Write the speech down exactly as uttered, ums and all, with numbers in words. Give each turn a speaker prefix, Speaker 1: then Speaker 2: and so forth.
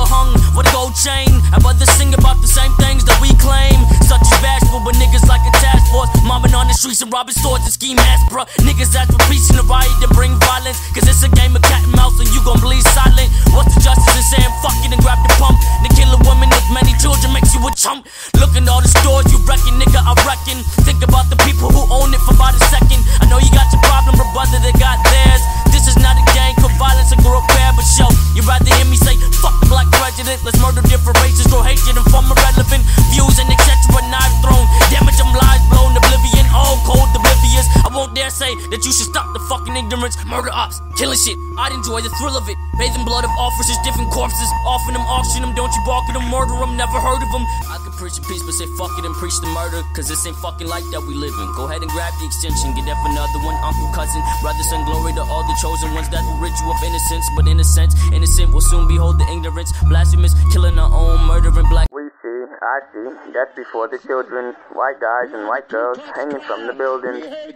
Speaker 1: hung with a gold chain. I'd rather sing about the same things that we claim, such as bashful, but niggas like a task force, mobbing on the streets and robbing stores and ski masks, bruh. Niggas ask for peace in the riot and bring violence, cause it's a game of cat and mouse and you gon' bleed silent. What's the justice in saying fuck it and grab the pump? To kill a woman with many children makes you a chump. Look at all the stores you reckon, nigga, I reckon. Think about the people who own it for about a second. I know you got your problem, but brother, they got theirs. This is not a gang for violence and grow repair, but show you'd rather hear me say fuck the black president. Let's murder different races, grow hatred and form irrelevant views and et cetera. Knife thrown, damage them lies blown, oblivion, all cold oblivious. I won't dare say that you should stop the fucking ignorance. Murder ops, killing shit, I'd enjoy the thrill of it. Bathing blood of officers, different corpses, offering them, auction them. Don't you balk at them, murder them, never heard of them. I could preach a peace, but say fuck it and preach the murder, cause this ain't fucking like that we live in. Go ahead and grab the extension, get that for another one. Uncle, cousin, brother, son, glory to all the chosen ones that will rid you of innocence. But in a sense, innocent will soon behold the ignorance. Blasphemous, killing our own, murdering black.
Speaker 2: We see, I see, that's before the children, white guys and white girls hanging from the buildings.